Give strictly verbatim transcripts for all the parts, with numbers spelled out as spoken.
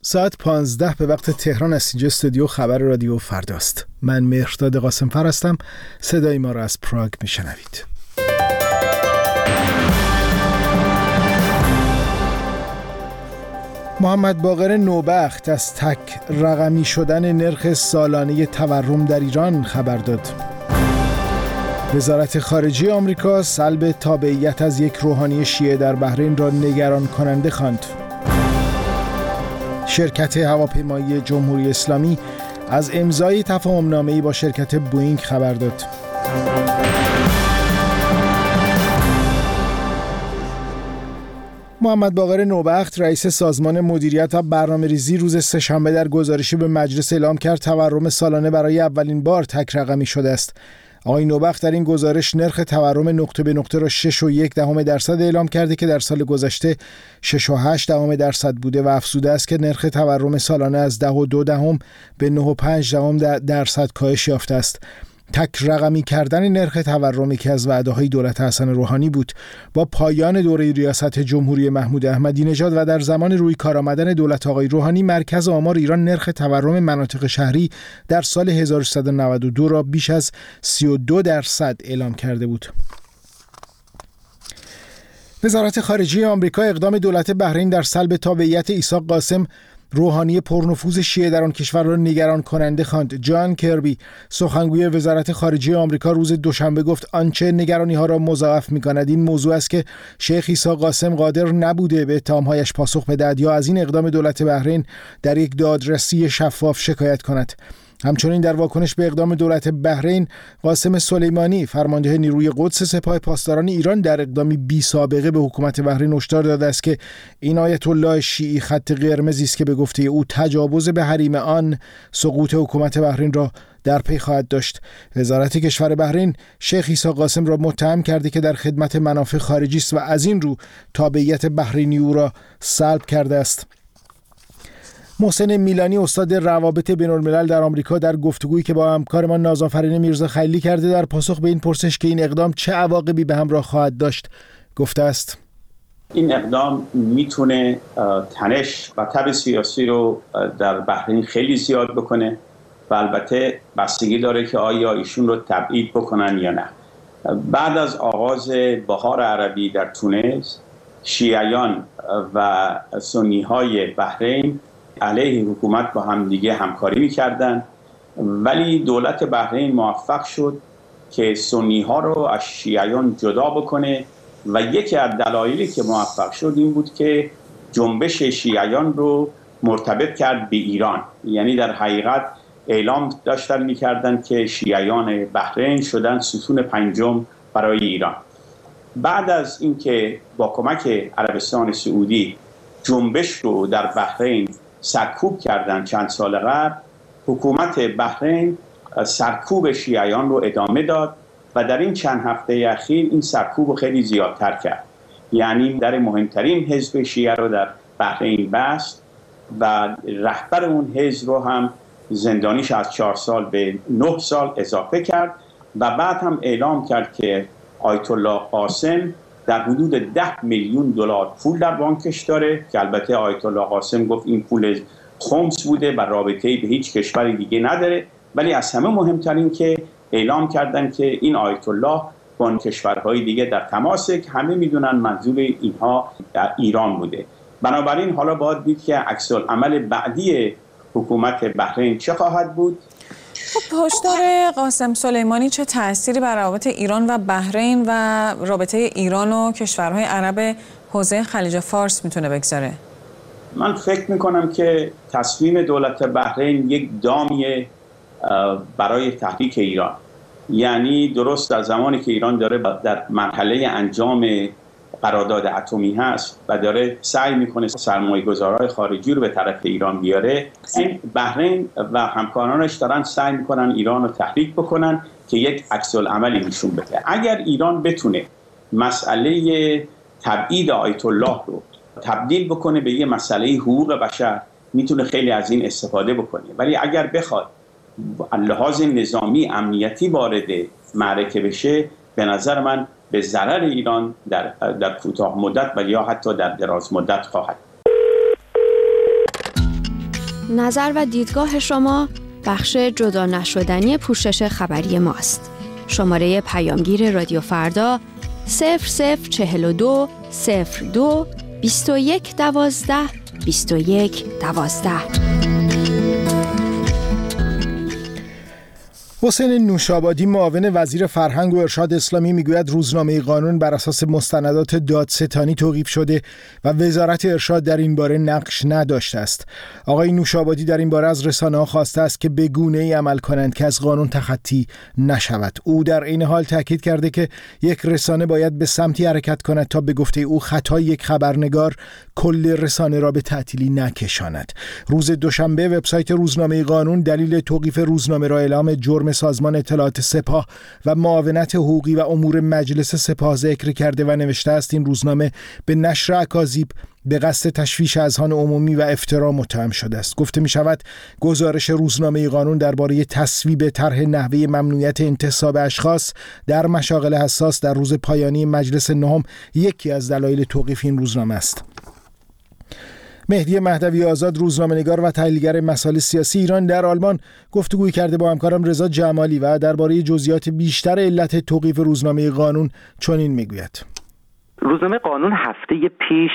ساعت پانزده به وقت تهران از اینجا استودیو خبر رادیو فرداست. من مهرداد قاسم‌فر هستم. صدای ما را از پراگ میشنوید. محمد باقر نوبخت از تک رقمی شدن نرخ سالانه تورم در ایران خبر داد. وزارت خارجه آمریکا سلب تابعیت از یک روحانی شیعه در بحرین را نگران کننده خواند. شرکت هواپیمایی جمهوری اسلامی از امضای تفاهم‌نامه‌ای با شرکت بوئینگ خبر داد. محمد باقر نوبخت رئیس سازمان مدیریت و برنامه‌ریزی روز سه‌شنبه در گزارشی به مجلس اعلام کرد تورم سالانه برای اولین بار تک رقمی شده است. آقای نوبخت در این گزارش نرخ تورم نقطه به نقطه را شش و یک دهم درصد اعلام کرده که در سال گذشته شش و هشت دهم درصد بوده و افزوده است که نرخ تورم سالانه از ده و دو دهم به نه و پنج دهم درصد کاهش یافته است. تک رقمی کردن نرخ تورمی که از وعده‌های دولت حسن روحانی بود با پایان دوره ریاست جمهوری محمود احمدی نژاد و در زمان روی کار آمدن دولت آقای روحانی، مرکز آمار ایران نرخ تورم مناطق شهری در سال هزار و سیصد و نود و دو را بیش از سی و دو درصد اعلام کرده بود. وزارت خارجه آمریکا اقدام دولت بحرین در سلب تابعیت ایساق قاسم، روحانی پرنفوذ شیعه در آن کشور را نگران کننده خواند. جان کربی، سخنگوی وزارت خارجه آمریکا، روز دوشنبه گفت آنچه نگرانی ها را مضاعف می‌کند این موضوع است که شیخ ایساق قاسم قادر نبوده به اتهام‌هایش پاسخ بدهد یا از این اقدام دولت بحرین در یک دادرسی شفاف شکایت کند. همچنین در واکنش به اقدام دولت بحرین، قاسم سلیمانی، فرمانده نیروی قدس سپاه پاسداران ایران، در اقدامی بی سابقه به حکومت بحرین هشدار داده است که این آیت الله شیعی خط قرمزی است که به گفته او تجاوز به حریم آن سقوط حکومت بحرین را در پی خواهد داشت. وزارت کشور بحرین شیخ ایساق قاسم را متهم کرده که در خدمت منافع خارجی است و از این رو تابعیت بحرینی او را سلب کرده است. محسن میلانی، استاد روابط بین‌الملل در آمریکا، در گفتگویی که با همکارمان نازآفرین میرزا خلیلی کرده در پاسخ به این پرسش که این اقدام چه عواقبی به همراه خواهد داشت گفته است: این اقدام میتونه تنش و تب سیاسی رو در بحرین خیلی زیاد بکنه و البته بستگی داره که آیا ایشون رو تبعید بکنن یا نه. بعد از آغاز بهار عربی در تونس، شیعیان و سنی‌های بحرین علیه حکومت با هم دیگه همکاری می‌کردن، ولی دولت بحرین موفق شد که سنی‌ها رو از شیعیان جدا بکنه و یکی از دلایلی که موفق شد این بود که جنبش شیعیان رو مرتبط کرد به ایران. یعنی در حقیقت اعلام داشتن می‌کردن که شیعیان بحرین شدن ستون پنجم برای ایران. بعد از اینکه با کمک عربستان سعودی جنبش رو در بحرین سرکوب کردن چند سال قبل، حکومت بحرین سرکوب شیعیان رو ادامه داد و در این چند هفته اخیر این سرکوب رو خیلی زیادتر کرد. یعنی در مهمترین حزب شیعه رو در بحرین بست و رهبر اون حزب رو هم زندانیش از چهار سال به نه سال اضافه کرد و بعد هم اعلام کرد که آیت الله قاسم در حدود ده میلیون دلار پول در بانکش داره که البته آیت الله قاسم گفت این پول خمس بوده و رابطه‌ای به هیچ کشور دیگه نداره، ولی از همه مهمتر این که اعلام کردن که این آیت الله با کشورهای دیگه در تماسه که همه میدونن منظور اینها در ایران بوده. بنابراین حالا باید دید که عکس العمل بعدی حکومت بحرین چه خواهد بود. خب هشدار قاسم سلیمانی چه تأثیری بر روابط ایران و بحرین و رابطه ایران و کشورهای عرب حوزه خلیج فارس میتونه بگذاره؟ من فکر میکنم که تصمیم دولت بحرین یک دامیه برای تحریک ایران. یعنی درست در زمانی که ایران داره در مرحله انجام قرارداد اتمی هست و داره سعی میکنه سرمایه‌گذارهای خارجی رو به طرف ایران بیاره، این بحرین و همکارانش دارن سعی میکنن ایران رو تحریک بکنن که یک عکس العملی نشون بده. اگر ایران بتونه مسئله تبعید آیت الله رو تبدیل بکنه به یه مسئله حقوق بشر، میتونه خیلی از این استفاده بکنه. ولی اگر بخواد لحاظ نظامی امنیتی وارد معرکه بشه، به نظر من به ضرر ایران در در کوتاه مدت و یا حتی در دراز مدت خواهد. نظر و دیدگاه شما بخش جدا نشدنی پوشش خبری ماست. شماره پیامگیر رادیو فردا صفر صفر چهل و دو صفر دو بیست و یک دوازده بیست و یک دوازده. حسین نوشابادی معاون وزیر فرهنگ و ارشاد اسلامی میگوید روزنامه قانون بر اساس مستندات دادستانی توقیف شده و وزارت ارشاد در این باره نقش نداشته است. آقای نوشابادی در این باره از رسانه‌ها خواسته است که به گونه‌ای عمل کنند که از قانون تخطی نشود. او در این حال تاکید کرده که یک رسانه باید به سمتی حرکت کند تا به گفته او خطای یک خبرنگار کل رسانه را به تعطیلی نکشاند. روز دوشنبه وبسایت روزنامه قانون دلیل توقیف روزنامه را اعلام جرم سازمان اطلاعات سپاه و معاونت حقوقی و امور مجلس سپاه ذکر کرده و نوشته است این روزنامه به نشر اکاذیب به قصد تشویش اذهان عمومی و افترا متهم شده است. گفته می شود گزارش روزنامه قانون درباره تصویب طرح نحوه ممنوعیت انتصاب اشخاص در مشاغل حساس در روز پایانی مجلس نهم یکی از دلایل توقیف این روزنامه است. مهدی مهدوی آزاد روزنامه‌نگار و تحلیلگر مسائل سیاسی ایران در آلمان گفتگوی کرده با همکارم رضا جمالی و درباره جزئیات بیشتر علت توقیف روزنامه قانون چنین میگوید. روزنامه قانون هفته پیش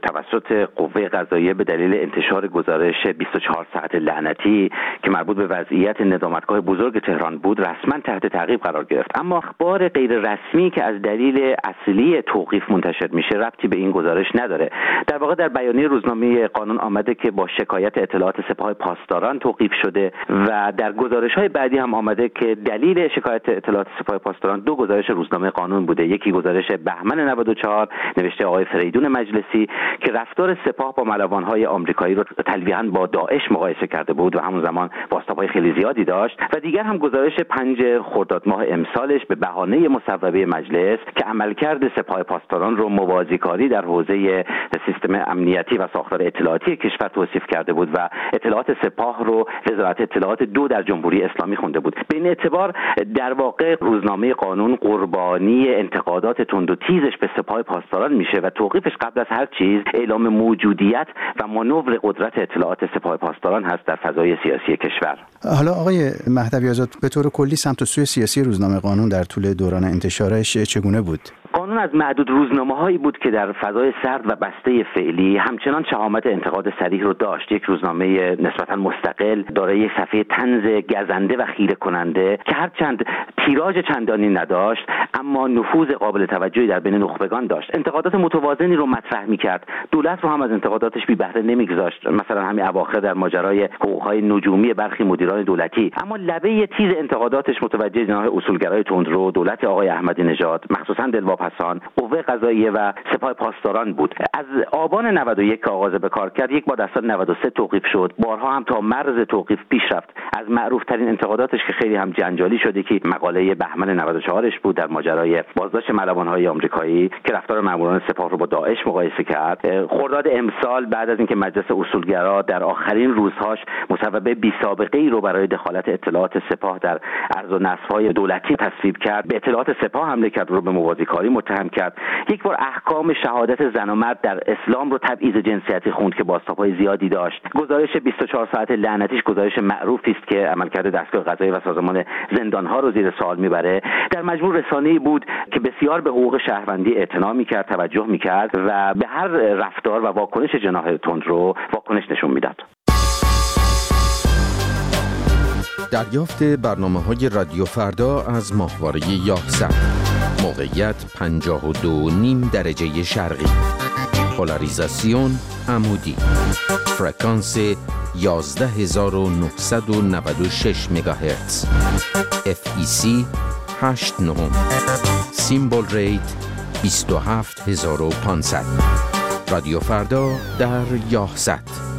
توسط قوه قضاییه به دلیل انتشار گزارش بیست و چهار ساعت لعنتی که مربوط به وضعیت ندامتگاه بزرگ تهران بود رسما تحت تعقیب قرار گرفت، اما اخبار غیر رسمی که از دلیل اصلی توقیف منتشر میشه ربطی به این گزارش نداره. در واقع در بیانیه روزنامه قانون آمده که با شکایت اطلاعات سپاه پاسداران توقیف شده و در گزارش‌های بعدی هم آمده که دلیل شکایت اطلاعات سپاه پاسداران دو گزارش روزنامه قانون بوده. یکی گزارش بهمن نود و چهار نوشته آقای فریدون مجلسی که رفتار سپاه با ملوان‌های آمریکایی رو تلویحاً با داعش مقایسه کرده بود و همون زمان بازتاب‌های خیلی زیادی داشت، و دیگر هم گزارش پنج خرداد ماه امسالش به بهانه مصوبه مجلس که عملکرد سپاه پاسداران رو موازیکاری در حوزه سیستم امنیتی و ساختار اطلاعاتی کشور توصیف کرده بود و اطلاعات سپاه رو وزارت اطلاعات دو در جمهوری اسلامی خونده بود. به این اعتبار در واقع روزنامه قانون قربانی انتقادات تند و تیزش به سپاه پاسداران میشه و توقیفش قبل از هر چیز اعلام موجودیت و مانور قدرت اطلاعات سپاه پاسداران هست در فضای سیاسی کشور. حالا آقای مهدوی آزاد به طور کلی سمت و سوی سیاسی روزنامه قانون در طول دوران انتشارش چگونه بود؟ قانون از معدود روزنامه‌هایی بود که در فضای سرد و بسته فعلی همچنان شهامت انتقاد صریح رو داشت. یک روزنامه نسبتاً مستقل دارای یک صفحه طنز گزنده و خیره کننده که هرچند تیراژ چندانی نداشت اما نفوذ قابل توجهی در بین نخبگان داشت. انتقادات متوازنی رو مطرح می‌کرد. دولت رو هم از انتقاداتش بی بهره نمی‌گذاشت. مثلا همین اواخر در ماجرای حقوق‌های نجومی برخی مدیران دولتی، اما لبه تیز انتقاداتش متوجه جناح اصولگرای تندرو، دولت آقای احمدی نژاد، مخصوصاً دلواپسان، قوه قضاییه و سپاه پاسداران بود. از آبان نود و یک که آغاز به کار کرد، یک بار در سال نود و سه توقیف شد، بارها هم تا مرز توقیف پیش رفت. از معروف‌ترین انتقاداتش که خیلی هم جنجالی شده که مقاله بهمن نود و چهارش بود در ماجرای بازداشت ملوان‌های آمریکایی که رفتار ماموران سپاه رو با داعش مقایسه کرد. خرداد امسال بعد از اینکه مجلس اصولگرا در آخرین روزهاش مصوبه بی سابقه‌ای رو برای دخالت اطلاعات سپاه در ارز و نصب‌های دولتی تصویب کرد، به اطلاعات سپاه حمله کرد، رو به موازیکاری متهم کرد. یک بار احکام شهادت زن و مرد در اسلام رو تبعیض جنسیتی خوند که بازتاب‌های زیادی داشت. گزارش بیست و چهار ساعت لعنتیش گزارش معروفی است که عملکرد دستگاه قضایی و سازمان زندان‌ها رو زیر سوال میبره. در مجموع رسانه‌ای بود که بسیار به حقوق شهروندی اعتنا می‌کرد، توجه می‌کرد و به هر رفتار و واکنش جناح تندرو واکنش نشون میداد. دریافت برنامه‌های رادیو فردا از ماهواره یاهصد. موقعیت پنجاه و دو و نیم درجه شرقی. پولاریزاسیون عمودی. فرکانس یازده هزار و نهصد و نود و شش مگاهرتز. اف ای سی هشت نه. سیمبل ریت بیست و هفت هزار و پانصد. رادیو فردا در یاهصد.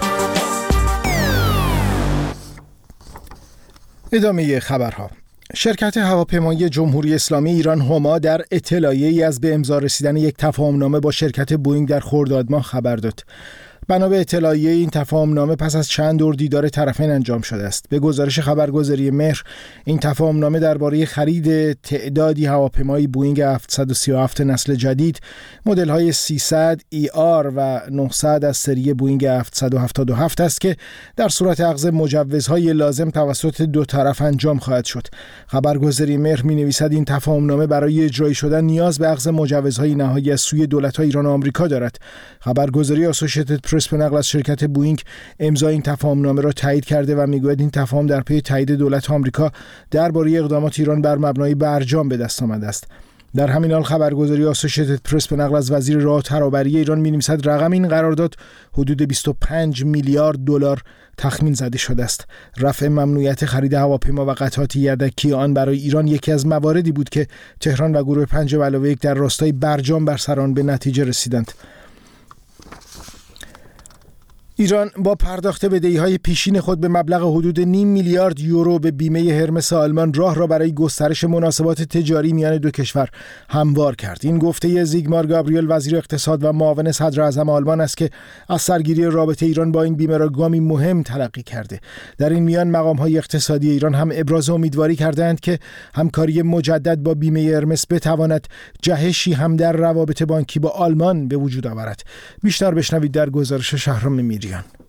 ادامه خبرها. شرکت هواپیمایی جمهوری اسلامی ایران هما در اطلاعیه‌ای از به امضا رسیدن یک تفاهمنامه با شرکت بوئینگ در خرداد ماه خبر داد. بنا به اطلاعیه این تفاهم‌نامه پس از چند دور دیدار طرفین انجام شده است. به گزارش خبرگزاری مهر، این تفاهم‌نامه درباره خرید تعدادی هواپیمای بوئینگ هفتصد و سی و هفت نسل جدید، مدل‌های سیصد ای آر و نهصد از سری بوئینگ هفتصد و هفتاد و هفت است که در صورت اخذ مجوزهای لازم توسط دو طرف انجام خواهد شد. خبرگزاری مهر می‌نویسد این تفاهم‌نامه برای اجرایی شدن نیاز به اخذ مجوزهای نهایی از سوی دولت‌های ایران و آمریکا دارد. خبرگزاری آسوشیتد پرس به نقل از شرکت بوئینگ امضای این تفاهم‌نامه را تایید کرده و میگوید این تفاهم در پی تایید دولت آمریکا درباره اقدامات ایران بر مبنای برجام به دست آمده است. در همین حال خبرگزاری آسوشیتد پرس به نقل از وزیر راه و ترابری ایران می‌نویسد رقم این قرارداد حدود بیست و پنج میلیارد دلار تخمین زده شده است. رفع ممنوعیت خرید هواپیما و قطعات یدکی آن برای ایران یکی از مواردی بود که تهران و گروه پنج به علاوه یک در راستای برجام بر سر آن به نتیجه رسیدند. ایران با پرداخت بدهی‌های پیشین خود به مبلغ حدود نیم میلیارد یورو به بیمه هرمس آلمان راه را برای گسترش مناسبات تجاری میان دو کشور هموار کرد. این گفته زیگمار گابریل وزیر اقتصاد و معاون صدر اعظم آلمان است که از سرگیری رابطه ایران با این بیمه را گامی مهم تلقی کرده. در این میان مقام‌های اقتصادی ایران هم ابراز امیدواری کردند که همکاری مجدد با بیمه هرمس بتواند جهشی هم در روابط بانکی با آلمان به وجود آورد. بیشتر بشنوید در گزارش شهرام میری.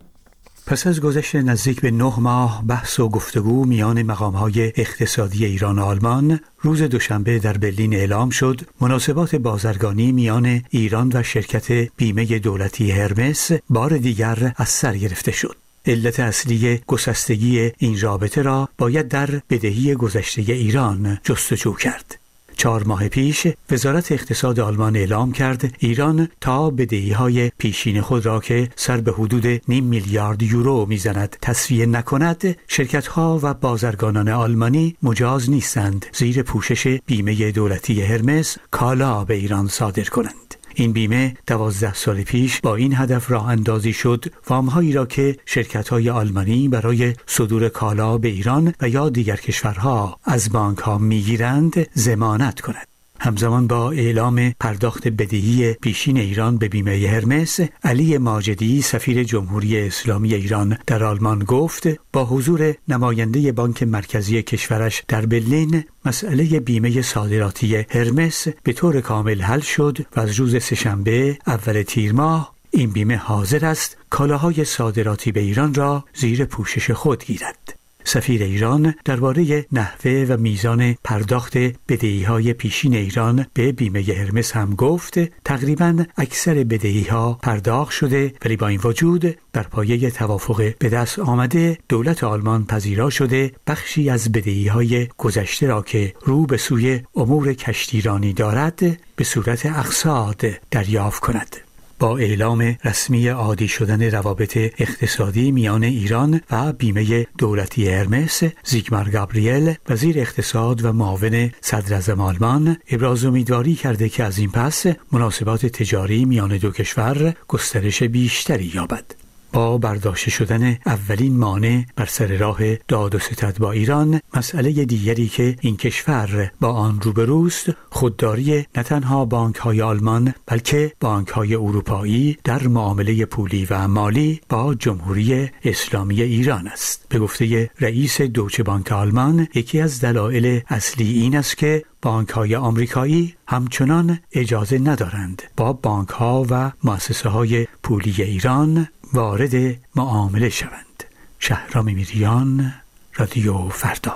پس از گذشت نزدیک به نه ماه بحث و گفتگو میان مقام‌های اقتصادی ایران و آلمان، روز دوشنبه در برلین اعلام شد مناسبات بازرگانی میان ایران و شرکت بیمه دولتی هرمس بار دیگر از سر گرفته شد. علت اصلی گسستگی این رابطه را باید در بدهی گذشته ایران جستجو کرد. چهار ماه پیش وزارت اقتصاد آلمان اعلام کرد ایران تا بدهی‌های پیشین خود را که سر به حدود نیم میلیارد یورو میزند تسویه نکند، شرکت‌ها و بازرگانان آلمانی مجاز نیستند زیر پوشش بیمه دولتی هرمس کالا به ایران صادر کنند. این بیمه دوازده سال پیش با این هدف راه اندازی شد وام‌هایی را که شرکت‌های آلمانی برای صدور کالا به ایران و یا دیگر کشورها از بانک‌ها می‌گیرند ضمانت کند. همزمان با اعلام پرداخت بدهی پیشین ایران به بیمه هرمس، علی ماجدی سفیر جمهوری اسلامی ایران در آلمان گفت با حضور نماینده بانک مرکزی کشورش در برلین مسئله بیمه صادراتی هرمس به طور کامل حل شد و از روز سه‌شنبه اول تیر ماه این بیمه حاضر است کالاهای صادراتی به ایران را زیر پوشش خود گیرد. سفیر ایران درباره نحوه و میزان پرداخت بدهی‌های پیشین ایران به بیمه هرمس هم گفت تقریباً اکثر بدهی‌ها پرداخت شده، ولی با این وجود در پایه توافق به دست آمده دولت آلمان پذیرا شده بخشی از بدهی‌های گذشته را که رو به سوی امور کشتیرانی دارد به صورت اقساط دریافت کند. با اعلام رسمی عادی شدن روابط اقتصادی میان ایران و بیمه دولتی هرمس، زیگمار گابریل وزیر اقتصاد و معاون صدراعظم آلمان ابراز امیدواری کرده که از این پس مناسبات تجاری میان دو کشور گسترش بیشتری یابد. با برداشته شدن اولین مانع بر سر راه داد و ستد با ایران، مسئله دیگری که این کشور با آن روبروست خودداری نه تنها بانک‌های آلمان بلکه بانک‌های اروپایی در معامله پولی و مالی با جمهوری اسلامی ایران است. به گفته رئیس دویچه بانک آلمان، یکی از دلایل اصلی این است که بانک‌های آمریکایی همچنان اجازه ندارند با بانک‌ها و مؤسسه‌های پولی ایران وارد معامله شوند. شهرام میریان، رادیو فردا.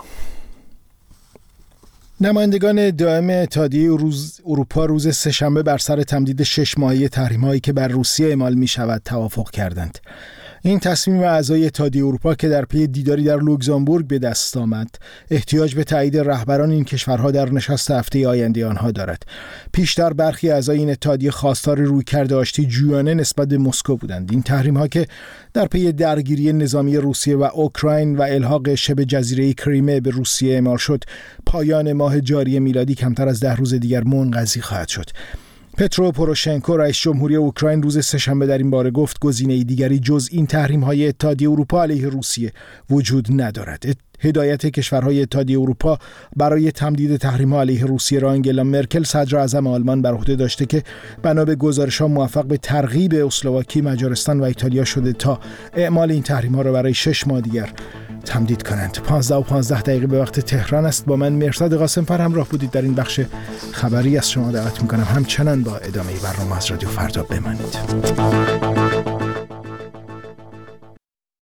نمایندگان دائم اتحادیه روز اروپا روز سه‌شنبه بر سر تمدید شش ماهه تحریم‌هایی که بر روسیه اعمال می‌شود توافق کردند. این تصمیم اعضای اتحادیه اروپا که در پی دیداری در لوکزامبورگ به دست آمد، احتیاج به تایید رهبران این کشورها در نشست هفته آینده آنها دارد. پیشتر برخی اعضای این اتحادیه خواستار رویکرد آشتی جویانه نسبت به مسکو بودند. این تحریم‌ها که در پی درگیری نظامی روسیه و اوکراین و الحاق شبه جزیره کریمه به روسیه اعمال شد، پایان ماه جاری میلادی کمتر از ده روز دیگر منقضی خواهد شد. پترو پوروشنکو رئیس جمهوری اوکراین روز سه‌شنبه در این باره گفت گزینه‌ای دیگری جز این تحریم‌های اتحادیه اروپا علیه روسیه وجود ندارد. هدایت کشورهای اتحادیه اروپا برای تمدید تحریم‌ها علیه روسیه را آنگلا مرکل صدر اعظم آلمان بر عهده داشته که بنا به گزارش‌ها موفق به ترغیب اسلواکی، مجارستان و ایتالیا شده تا اعمال این تحریم‌ها را برای شش ماه دیگر تمدید کنند. پانزده و پانزده دقیقه به وقت تهران است. با من مرصاد قاسم‌فر همراه بودید در این بخش خبری. از شما دعوت می‌کنم همچنان با ادامه برنامه از رادیو فردا بمانید.